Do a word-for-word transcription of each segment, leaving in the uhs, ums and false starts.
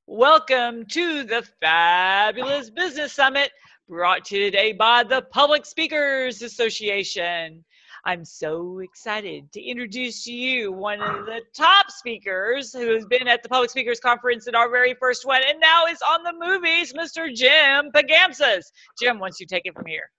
Welcome to the Fabulous Business Summit, brought to you today by the Public Speakers Association. I'm so excited to introduce to you one of the top speakers who has been at the Public Speakers Conference at our very first one and now is on the movies, Mister Jim Pagamsas. Jim, once you take it from here.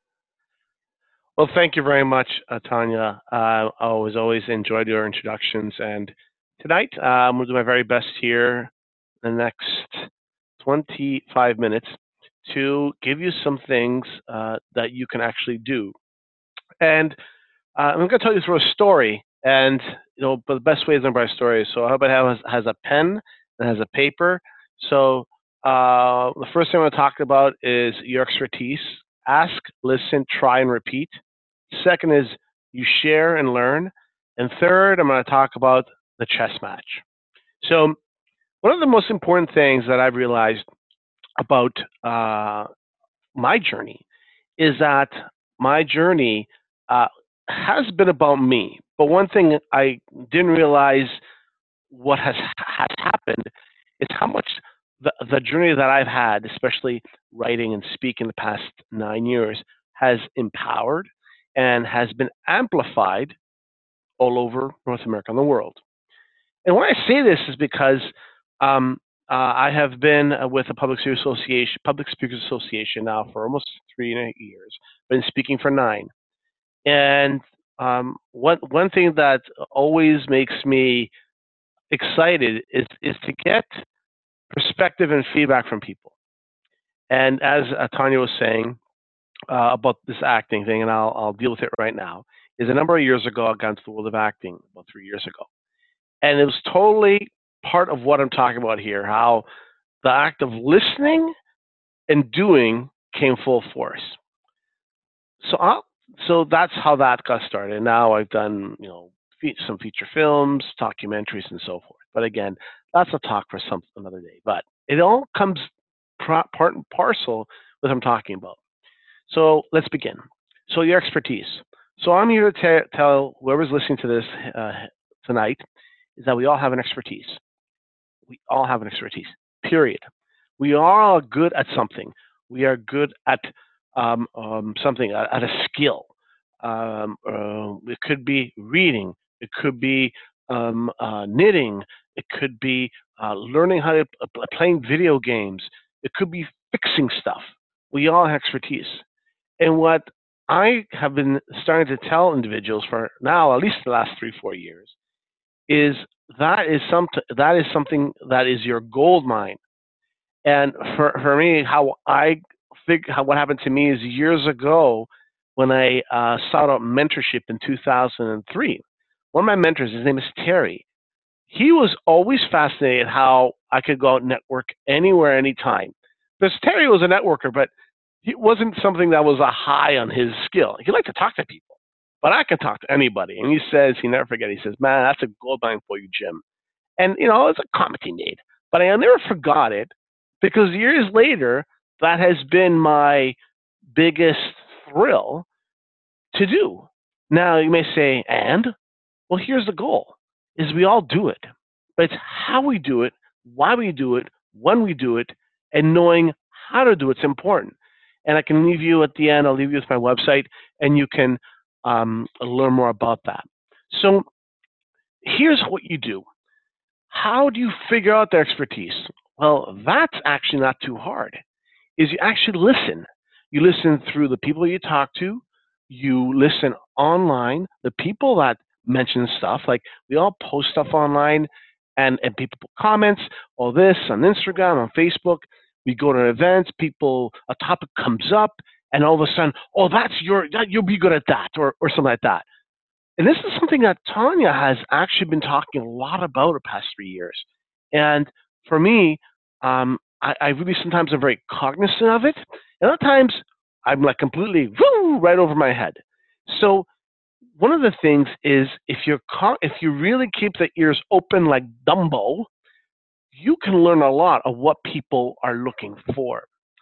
Well, thank you very much, uh, Tanya. Uh, I always, always enjoyed your introductions. And tonight, uh, I'm going to do my very best here in the next twenty-five minutes to give you some things uh, that you can actually do. And uh, I'm going to tell you through a story. And, you know, but the best way is to by story. So everybody has, has a pen and has a paper. So uh, the first thing I want to talk about is your expertise. Ask, listen, try, and repeat. Second is you share and learn. And third, I'm going to talk about the chess match. So one of the most important things that I've realized about uh, my journey is that my journey uh, has been about me. But one thing I didn't realize what has, has happened is how much the, the journey that I've had, especially writing and speaking the past nine years, has empowered and has been amplified all over North America and the world. And when I say this is because um, uh, I have been with the Public Speakers Association, Public Speakers Association now for almost three and a half years, been speaking for nine. And um, one one thing that always makes me excited is is to get perspective and feedback from people. And as uh, Tanya was saying uh, about this acting thing, and I'll I'll deal with it right now, is a number of years ago I got into the world of acting about three years ago, and it was totally part of what I'm talking about here. How the act of listening and doing came full force. So I'll, so that's how that got started. And now I've done you know fe- some feature films, documentaries, and so forth. But again, that's a talk for some another day. But it all comes pro- part and parcel with what I'm talking about. So let's begin. So your expertise. So I'm here to t- tell whoever's listening to this uh, tonight is that we all have an expertise. We all have an expertise. Period. We are all good at something. We are good at um, um, something, at, at a skill. Um, uh, it could be reading. It could be um, uh, knitting. It could be uh, learning how to uh, playing video games. It could be fixing stuff. We all have expertise. And what I have been starting to tell individuals for now, at least the last three, four years, is that is some that is something that is your gold mine. And for for me, how I think how what happened to me is years ago when I uh, sought out mentorship in two thousand three. One of my mentors, his name is Terry. He was always fascinated how I could go out and network anywhere, anytime. Because Terry was a networker, but it wasn't something that was a high on his skill. He liked to talk to people, but I can talk to anybody. And he says, he never forget, he says, man, that's a gold mine for you, Jim. And, you know, it's a comment he made, but I never forgot it because years later, that has been my biggest thrill to do. Now, you may say, and? Well, here's the goal, is we all do it. But it's how we do it, why we do it, when we do it, and knowing how to do it's important. And I can leave you at the end, I'll leave you with my website, and you can um, learn more about that. So here's what you do. How do you figure out their expertise? Well, that's actually not too hard, is you actually listen. You listen through the people you talk to. You listen online, the people that mention stuff, like we all post stuff online, and, and people put comments, all this on Instagram, on Facebook. We go to events, people, a topic comes up, and all of a sudden, oh, that's your, that, you'll be good at that, or, or something like that. And this is something that Tanya has actually been talking a lot about the past three years. And for me, um, I, I really sometimes am very cognizant of it. And other times, I'm like completely woo, right over my head. So one of the things is if you're if you really keep the ears open like Dumbo, you can learn a lot of what people are looking for.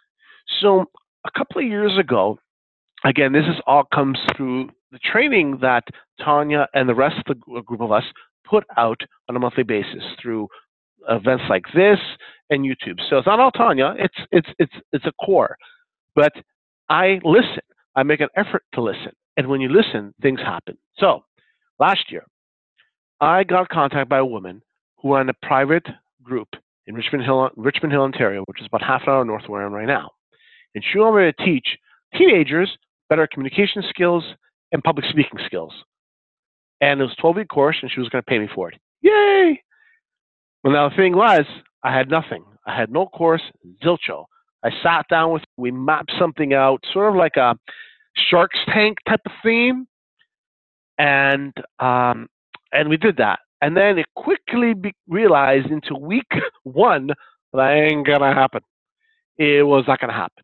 So a couple of years ago, again, this is all comes through the training that Tanya and the rest of the group of us put out on a monthly basis through events like this and YouTube. So it's not all Tanya. It's it's it's it's a core. But I listen. I make an effort to listen. And when you listen, things happen. So last year, I got contacted by a woman who ran a private group in Richmond Hill, Richmond Hill, Ontario, which is about half an hour north of where I am right now. And she wanted me to teach teenagers better communication skills and public speaking skills. And it was a twelve-week course, and she was going to pay me for it. Yay! Well, now the thing was, I had nothing. I had no course, zilcho. I sat down with, we mapped something out, sort of like a Shark's Tank type of theme, and um, and we did that. And then it quickly be realized into week one that ain't gonna happen. It was not gonna happen.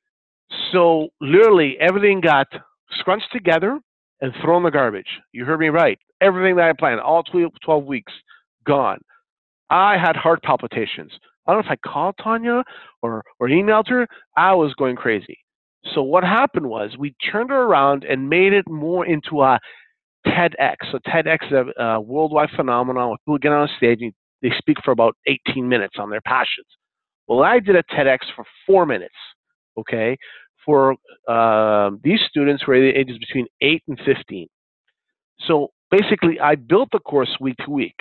So literally everything got scrunched together and thrown in the garbage. You heard me right. Everything that I planned, all twelve weeks, gone. I had heart palpitations. I don't know if I called Tanya or, or emailed her. I was going crazy. So what happened was we turned her around and made it more into a TEDx. So TEDx is a, a worldwide phenomenon where people get on a stage and they speak for about eighteen minutes on their passions. Well, I did a TEDx for four minutes, okay, for uh, these students who are the ages between eight and fifteen. So basically, I built the course week to week.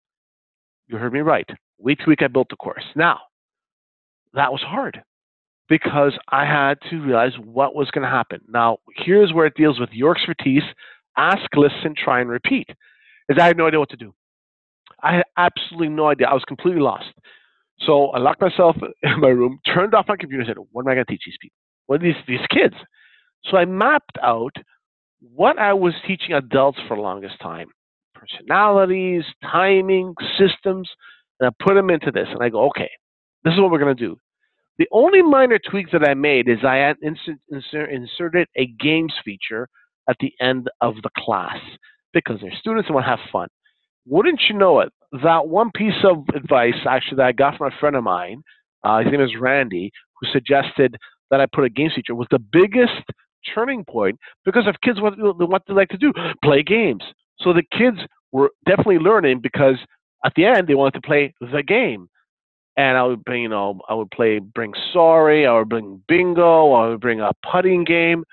You heard me right. Week to week, I built the course. Now, that was hard because I had to realize what was going to happen. Now, here's where it deals with your expertise. Ask, listen, try, and repeat. Is I had no idea what to do. I had absolutely no idea. I was completely lost. So I locked myself in my room, turned off my computer, and said, what am I going to teach these people? What are these, these kids? So I mapped out what I was teaching adults for the longest time. Personalities, timing, systems, and I put them into this. And I go, okay, this is what we're going to do. The only minor tweaks that I made is I had insert, insert, inserted a games feature at the end of the class because they're students and want to have fun. Wouldn't you know it, that one piece of advice actually that I got from a friend of mine, uh, his name is Randy, who suggested that I put a games feature, was the biggest turning point because of kids what, what they like to do, play games. So the kids were definitely learning because at the end they wanted to play the game. And I would bring, you know, I would play Bring Sorry, I would bring Bingo, I would bring a putting game.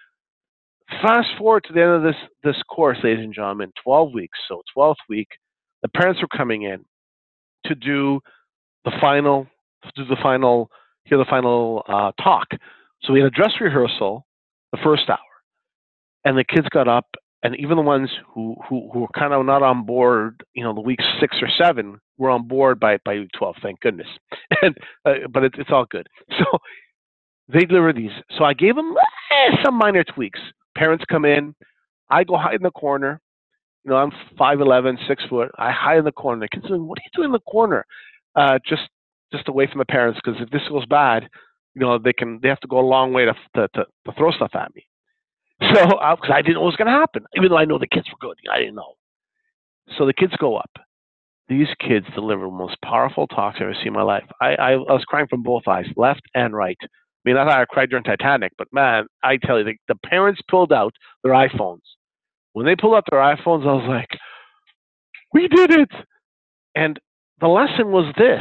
Fast forward to the end of this, this course, ladies and gentlemen, twelve weeks. So twelfth week, the parents were coming in to do the final, to do the final, hear the final uh, talk. So we had a dress rehearsal the first hour. And the kids got up, and even the ones who, who, who were kind of not on board, you know, the week six or seven, were on board by, by week twelve, thank goodness. And, uh, but it, it's all good. So they deliver these. So I gave them eh, some minor tweaks. Parents come in. I go hide in the corner. You know, I'm five eleven, six foot. I hide in the corner. The kids are like, what are you doing in the corner? Uh, just just away from the parents, because if this goes bad, you know, they can they have to go a long way to to, to, to throw stuff at me. So, because I didn't know what was going to happen, even though I know the kids were good, I didn't know. So the kids go up. These kids deliver the most powerful talks I've ever seen in my life. I, I, I was crying from both eyes, left and right. I mean, I thought I cried during Titanic, but man, I tell you, the, the parents pulled out their iPhones. When they pulled out their iPhones, I was like, we did it. And the lesson was this,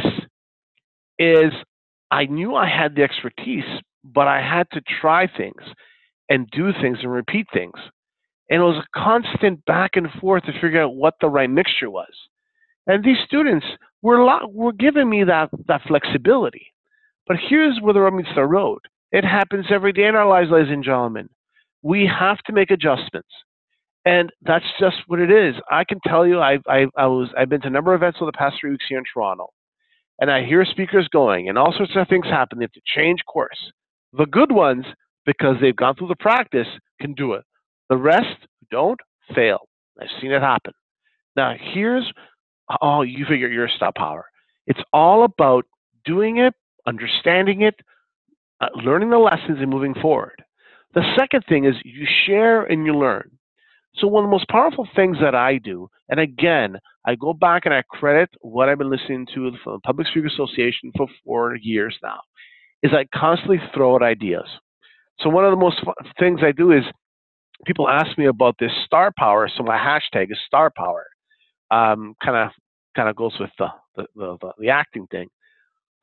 is I knew I had the expertise, but I had to try things and do things and repeat things. And it was a constant back and forth to figure out what the right mixture was. And these students were, were giving me that, that flexibility. But here's where the rubber meets the road. It happens every day in our lives, ladies and gentlemen. We have to make adjustments. And that's just what it is. I can tell you, I've, I, I was, I've been to a number of events over the past three weeks here in Toronto. And I hear speakers going, and all sorts of things happen. They have to change course. The good ones, because they've gone through the practice, can do it. The rest who don't, fail. I've seen it happen. Now, here's, oh, you figure your star power. It's all about doing it, understanding it, uh, learning the lessons, and moving forward. The second thing is you share and you learn. So one of the most powerful things that I do, and again, I go back and I credit what I've been listening to from the Public Speaker Association for four years now, is I constantly throw out ideas. So one of the most things I do is people ask me about this star power, so my hashtag is star power. Um, kind of kind of goes with the the, the the the acting thing. But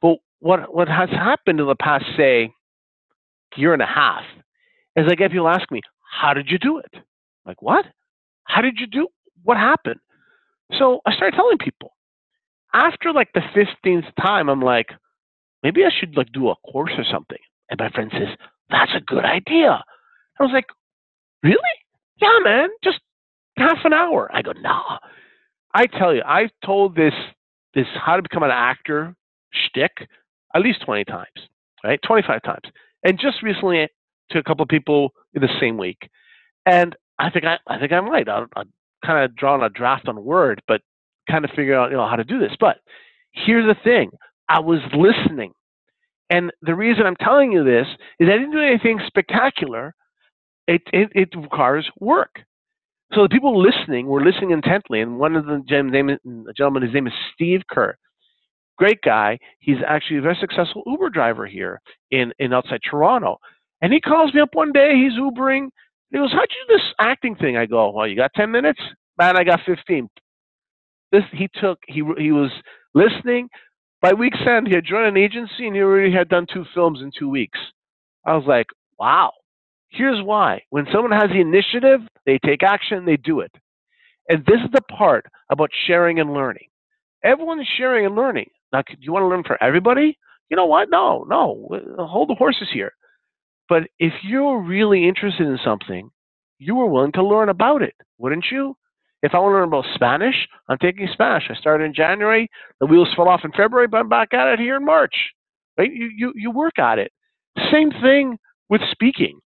what what has happened in the past, say, year and a half, is I get people ask me, "How did you do it?" Like, what? How did you do? What happened? So I started telling people. After like the fifteenth time, I'm like, maybe I should like do a course or something. And my friend says, "That's a good idea." I was like, "Really? Yeah, man. Just half an hour." I go, "Nah." I tell you, I've told this this how to become an actor shtick at least twenty times, right? twenty-five times, and just recently to a couple of people in the same week. And I think I I think I'm right. I, I kind of drawn a draft on Word, but kind of figure out you know how to do this. But here's the thing: I was listening, and the reason I'm telling you this is I didn't do anything spectacular. It it, it requires work. So the people listening were listening intently, and one of the gentlemen, gentlemen, his name is Steve Kerr. Great guy. He's actually a very successful Uber driver here in, in outside Toronto. And he calls me up one day. He's Ubering. He goes, "How'd you do this acting thing?" I go, "Well, you got ten minutes?" "Man, I got fifteen." This he took. He he was listening. By week's end, he had joined an agency, and he already had done two films in two weeks. I was like, wow. Here's why. When someone has the initiative, they take action, they do it. And this is the part about sharing and learning. Everyone is sharing and learning. Now, do you want to learn for everybody? You know what? No, no. Hold the horses here. But if you're really interested in something, you are willing to learn about it, wouldn't you? If I want to learn about Spanish, I'm taking Spanish. I started in January. The wheels fell off in February, but I'm back at it here in March. Right? You, you, you work at it. Same thing with speaking.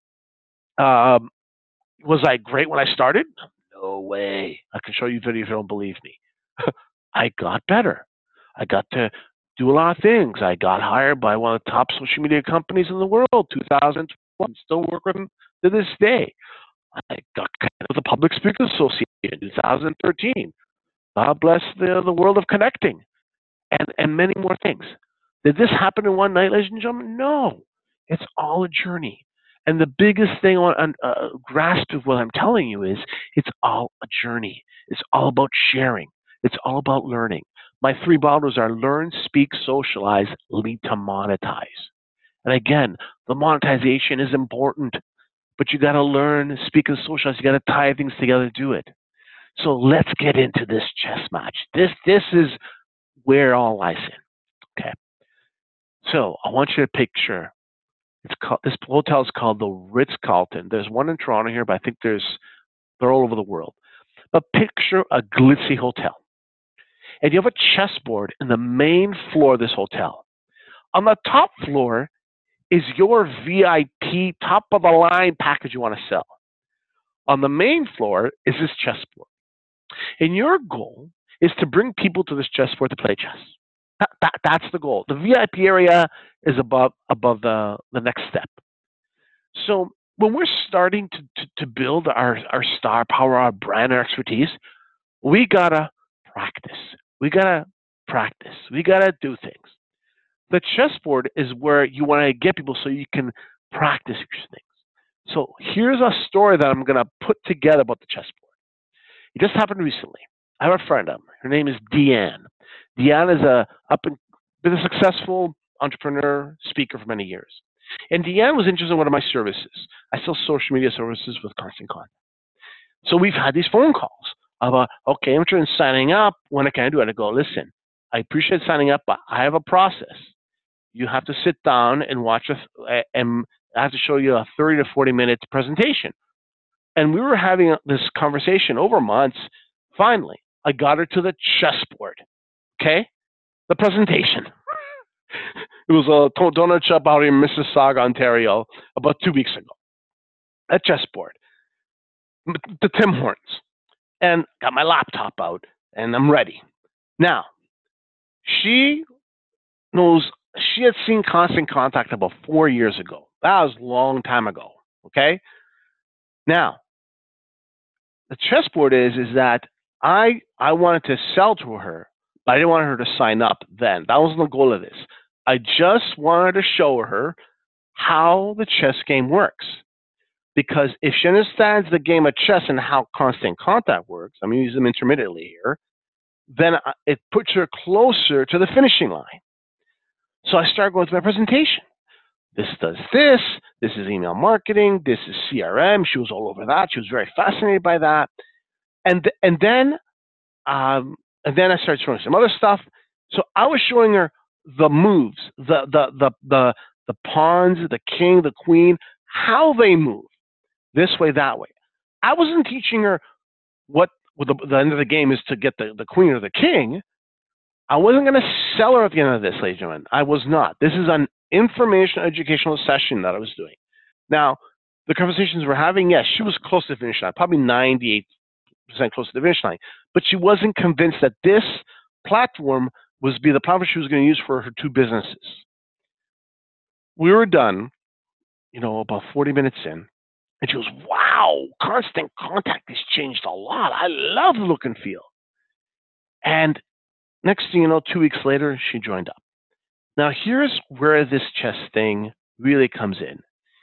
Um, was I great when I started? No way. I can show you video if you don't believe me. I got better. I got to do a lot of things. I got hired by one of the top social media companies in the world, two thousand twelve. Still work with them to this day. I got connected with the Public Speakers Association in two thousand thirteen. God bless the, the world of connecting, and, and many more things. Did this happen in one night, ladies and gentlemen? No. It's all a journey. And the biggest thing I want to uh, grasp of what I'm telling you is it's all a journey. It's all about sharing. It's all about learning. My three bottles are learn, speak, socialize, lead to monetize. And again, the monetization is important, but you got to learn, speak, and socialize. You got to tie things together to do it. So let's get into this chess match. This this is where all lies in. Okay. So I want you to picture. It's called, this hotel is called the Ritz-Carlton. There's one in Toronto here, but I think there's they're all over the world. But picture a glitzy hotel. And you have a chessboard in the main floor of this hotel. On the top floor is your V I P, top of the line package you want to sell. On the main floor is this chessboard. And your goal is to bring people to this chessboard to play chess. That, that, that's the goal. The V I P area is above above the, the next step. So when we're starting to, to, to build our, our star power, our brand, our expertise, we got to practice. We got to practice. We got to do things. The chessboard is where you want to get people so you can practice your things. So here's a story that I'm going to put together about the chessboard. It just happened recently. I have a friend of mine. Her name is Deanne. Deanne is a up and been a successful entrepreneur, speaker for many years. And Deanne was interested in one of my services. I sell social media services with Constant Contact. So we've had these phone calls about, okay, I'm interested in signing up. When can I do it? I go, listen, I appreciate signing up, but I have a process. You have to sit down and watch a, and I have to show you a thirty to forty minute presentation. And we were having this conversation over months. Finally, I got her to the chessboard. Okay? The presentation. It was a donut shop out in Mississauga, Ontario, about two weeks ago. A chessboard. The Tim Hortons. And got my laptop out, and I'm ready. Now, she knows, she had seen Constant Contact about four years ago. That was a long time ago. Okay? Now, the chessboard is, is that I, I wanted to sell to her, but I didn't want her to sign up then. That wasn't the goal of this. I just wanted to show her how the chess game works. Because if she understands the game of chess and how Constant Contact works, I'm going to use them intermittently here, then it puts her closer to the finishing line. So I started going through my presentation. This does this. This is email marketing. This is C R M. She was all over that. She was very fascinated by that. And and then um, and then I started showing some other stuff. So I was showing her the moves, the the the the the pawns, the king, the queen, how they move, this way, that way. I wasn't teaching her what, what the, the end of the game is to get the, the queen or the king. I wasn't going to sell her at the end of this, ladies and gentlemen. I was not. This is an information educational session that I was doing. Now, the conversations we're having, yes, she was close to the finish line, probably ninety-eight percent close to the finish line, but she wasn't convinced that this platform was be the platform she was going to use for her two businesses. We were done, you know, about forty minutes in, and she goes, wow, Constant Contact has changed a lot. I love the look and feel. And next thing you know, two weeks later, she joined up. Now, here's where this chess thing really comes in,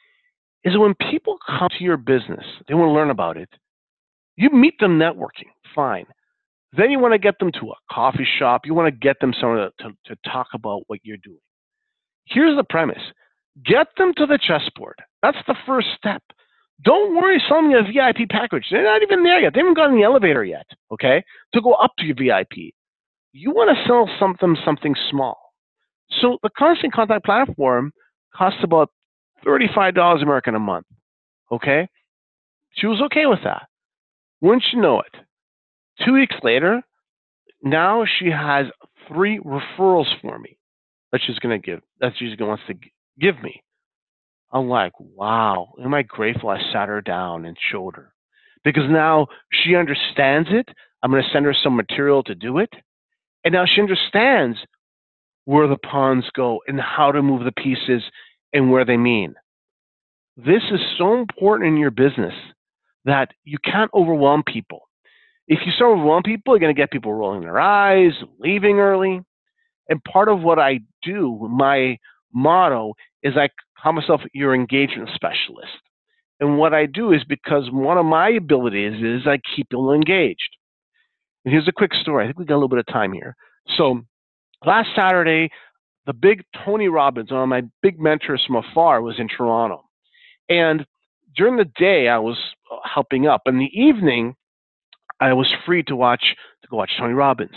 is when people come to your business, they want to learn about it, you meet them networking, fine. Then you want to get them to a coffee shop. You want to get them somewhere to, to, to talk about what you're doing. Here's the premise. Get them to the chessboard. That's the first step. Don't worry selling a V I P package. They're not even there yet. They haven't gotten the elevator yet, okay, to go up to your V I P. You want to sell something, something small. So the Constant Contact platform costs about thirty-five dollars American a month, okay? She was okay with that. Wouldn't you know it? Two weeks later, now she has three referrals for me that she's going to give, that she's going wants to give me. I'm like, wow, am I grateful I sat her down and showed her? Because now she understands it. I'm going to send her some material to do it. And now she understands where the pawns go and how to move the pieces and where they mean. This is so important in your business that you can't overwhelm people. If you start overwhelming people, you're going to get people rolling their eyes, leaving early. And part of what I do, my motto, is I call myself your engagement specialist. And what I do is because one of my abilities is I keep people engaged. And here's a quick story. I think we got a little bit of time here. So last Saturday, the big Tony Robbins, one of my big mentors from afar, was in Toronto. And during the day, I was helping up. In the evening, I was free to watch to go watch Tony Robbins.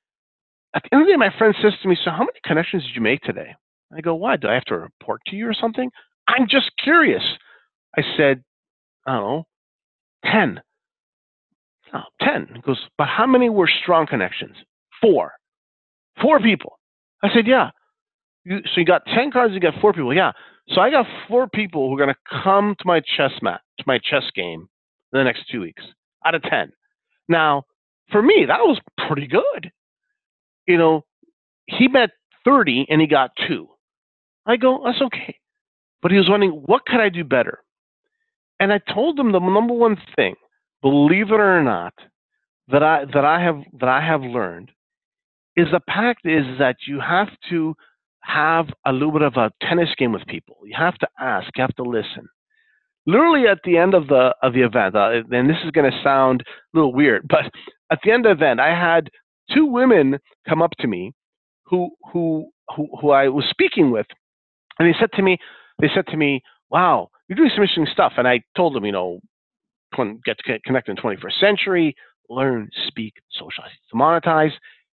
At the end of the day, my friend says to me, so how many connections did you make today? I go, why? Do I have to report to you or something? I'm just curious. I said, I don't know, ten. Oh, ten. He goes, but how many were strong connections? Four. Four people. I said, yeah. You, so you got ten cards, you got four people. Yeah. So I got four people who are going to come to my chess mat, to my chess game in the next two weeks out of ten. Now, for me, that was pretty good. You know, he bet thirty and he got two. I go, that's okay. But he was wondering, what could I do better? And I told him the number one thing, believe it or not, that I that I have that I have learned is the fact is that you have to have a little bit of a tennis game with people. You have to ask, you have to listen. Literally at the end of the of the event, uh, and this is going to sound a little weird, but at the end of the event, I had two women come up to me who who who, who I was speaking with, and they said to me, they said to me, "Wow, you're doing some interesting stuff." And I told them, you know, get to connect in the twenty-first century, learn, speak, socialize, to monetize,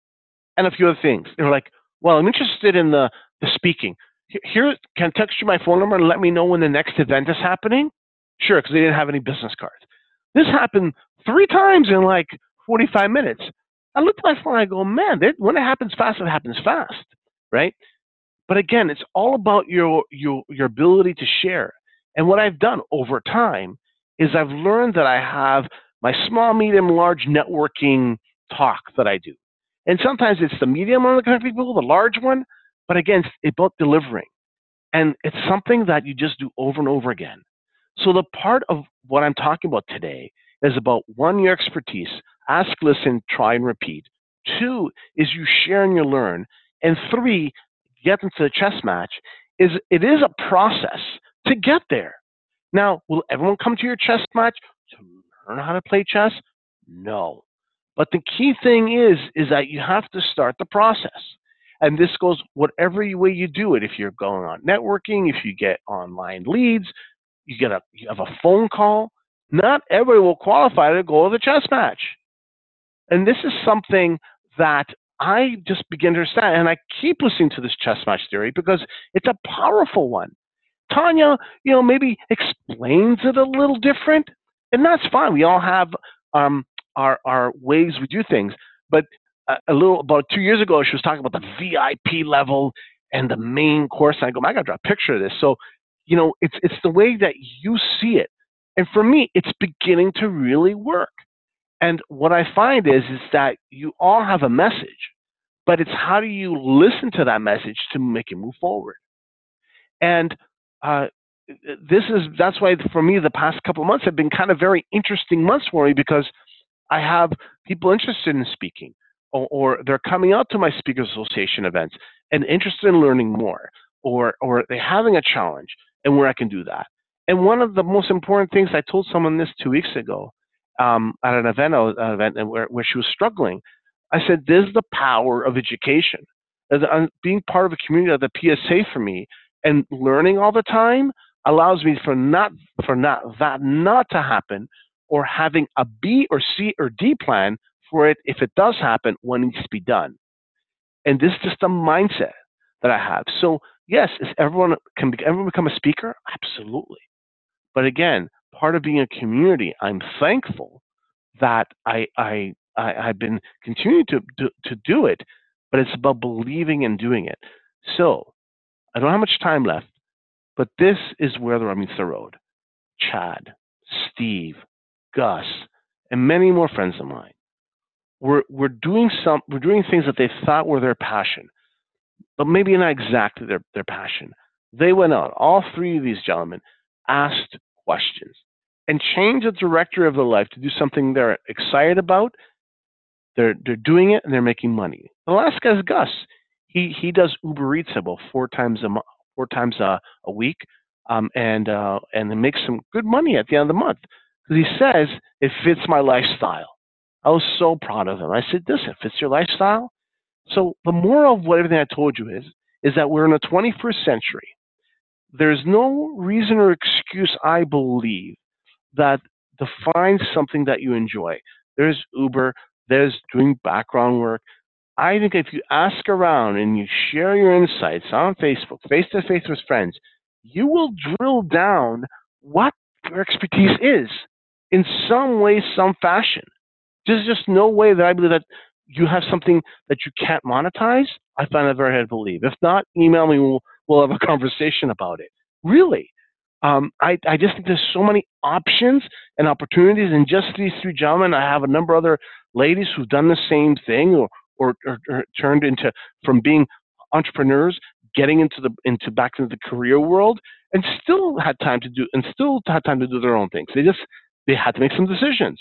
and a few other things. They were like, "Well, I'm interested in the the speaking. Here, can I text you my phone number and let me know when the next event is happening?" Sure, because they didn't have any business cards. This happened three times in like forty-five minutes. I looked at my phone and I go, man, when it happens fast, it happens fast, right? But again, it's all about your, your, your ability to share. And what I've done over time is I've learned that I have my small, medium, large networking talk that I do. And sometimes it's the medium one that connects people, the large one, but again, it's about delivering. And it's something that you just do over and over again. So the part of what I'm talking about today is about one, your expertise, ask, listen, try, and repeat. Two is you share and you learn. And three, get into the chess match, is it is a process to get there. Now, will everyone come to your chess match to learn how to play chess? No. But the key thing is, is that you have to start the process. And this goes whatever way you do it. If you're going on networking, if you get online leads, you get a you have a phone call. Not everybody will qualify to go to the chess match. And this is something that I just begin to understand. And I keep listening to this chess match theory because it's a powerful one. Tanya, you know, maybe explains it a little different, and that's fine. We all have um, our our ways we do things. But a, a little about two years ago, she was talking about the V I P level and the main course. And I go, I got to draw a picture of this. So, you know, it's it's the way that you see it, and for me, it's beginning to really work. And what I find is is that you all have a message, but it's how do you listen to that message to make it move forward. And uh, this is that's why for me the past couple of months have been kind of very interesting months for me because I have people interested in speaking, or, or they're coming out to my Speakers Association events and interested in learning more, or or they're having a challenge and where I can do that. And one of the most important things, I told someone this two weeks ago um, at an event, an event where, where she was struggling. I said, "This is the power of education. As, uh, being part of a community of the P S A for me and learning all the time allows me for not for not that not to happen, or having a B or C or D plan for it if it does happen, what needs to be done." And this is just a mindset that I have. So yes, is everyone can everyone become a speaker? Absolutely. But again, part of being a community, I'm thankful that I I, I I've been continuing to, to to do it, but it's about believing and doing it. So I don't have much time left, but this is where the rubber meets the road. Chad, Steve, Gus, and many more friends of mine. We're we're doing some we're doing things that they thought were their passion, but maybe not exactly their, their passion. They went out, all three of these gentlemen asked questions and changed the trajectory of their life to do something they're excited about. They're they're doing it and they're making money. The last guy's Gus. He he does Uber Eats about four times a mo- four times a, a week, um, and uh, and it makes some good money at the end of the month because he says it fits my lifestyle. I was so proud of him. I said, "This it fits your lifestyle." So the moral of what everything I told you is is that we're in the twenty-first century. There's no reason or excuse, I believe, that defines something that you enjoy. There's Uber. There's doing background work. I think if you ask around and you share your insights on Facebook, face-to-face with friends, you will drill down what your expertise is in some way, some fashion. There's just no way that I believe that you have something that you can't monetize. I find that very hard to believe. If not, email me. We'll, we'll have a conversation about it. Really. Um, I, I just think there's so many options and opportunities. And just these three gentlemen, I have a number of other ladies who've done the same thing, or Or, or, or turned into from being entrepreneurs, getting into the into back into the career world, and still had time to do and still had time to do their own things. They just they had to make some decisions.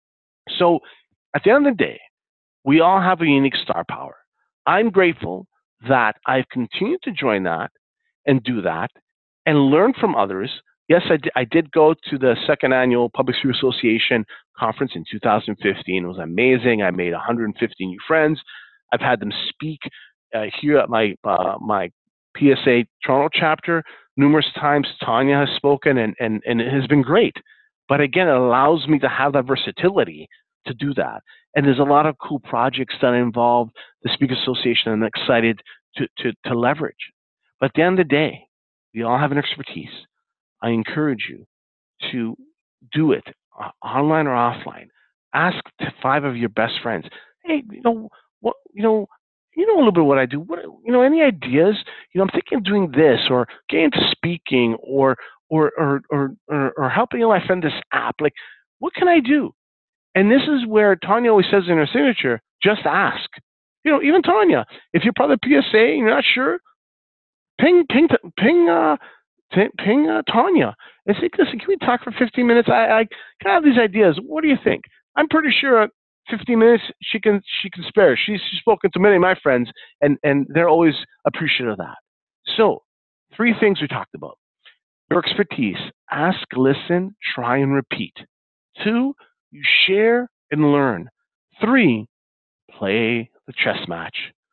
So at the end of the day, we all have a unique star power. I'm grateful that I've continued to join that and do that and learn from others. Yes, I did, I did go to the second annual Public Speaker Association conference in two thousand fifteen. It was amazing. I made one hundred fifty new friends. I've had them speak uh, here at my uh, my P S A Toronto chapter numerous times. Tanya has spoken, and, and, and it has been great. But again, it allows me to have that versatility to do that. And there's a lot of cool projects that involve the Speaker Association, and I'm excited to, to, to leverage. But at the end of the day, we all have an expertise. I encourage you to do it uh, online or offline. Ask five of your best friends. Hey, you know what? You know, you know a little bit what I do. What you know? Any ideas? You know, I'm thinking of doing this, or getting into speaking, or or or or or, or helping my friend this app. Like, what can I do? And this is where Tanya always says in her signature, "Just ask." You know, even Tanya, if you're part of the P S A and you're not sure, ping ping ping. Uh, Ping uh, Tanya and say, "Listen, can we talk for fifteen minutes? I, I kind of have these ideas. What do you think?" I'm pretty sure fifteen minutes she can she can spare. She's spoken to many of my friends, and and they're always appreciative of that. So, three things we talked about: your expertise, ask, listen, try, and repeat. Two, you share and learn. Three, play the chess match.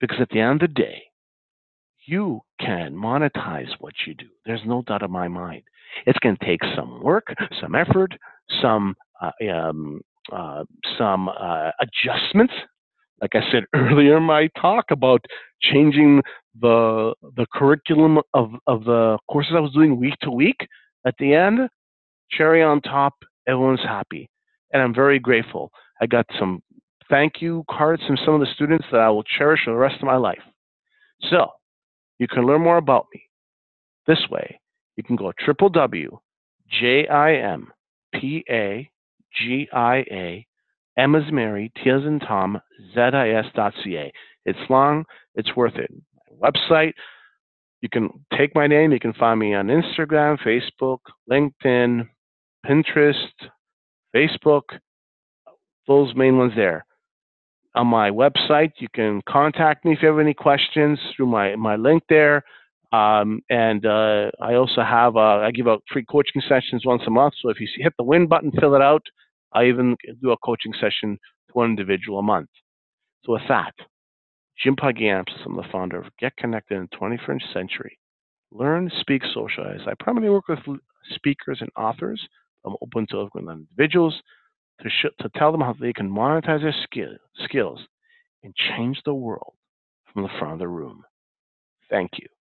Because at the end of the day, you can monetize what you do. There's no doubt in my mind. It's going to take some work, some effort, some uh, um, uh, some uh, adjustments. Like I said earlier in my talk about changing the the curriculum of, of the courses I was doing week to week. At the end, cherry on top, everyone's happy. And I'm very grateful. I got some thank you cards from some of the students that I will cherish for the rest of my life. So you can learn more about me this way. You can go w w w dot j i m p a g i a M as Mary, T as in Tom, Z I S dot C A. It's long, it's worth it. Website, you can take my name, you can find me on Instagram, Facebook, LinkedIn, Pinterest, Facebook, those main ones there. On my website, you can contact me if you have any questions through my, my link there. Um, and uh, I also have, uh, I give out free coaching sessions once a month. So if you hit the win button, fill it out, I even do a coaching session to one individual a month. So with that, Jim Pagiamps, I'm the founder of Get Connected in the twenty-first Century. Learn, speak, socialize. I primarily work with speakers and authors. I'm open to working with individuals to, sh- to tell them how they can monetize their skill- skills and change the world from the front of the room. Thank you.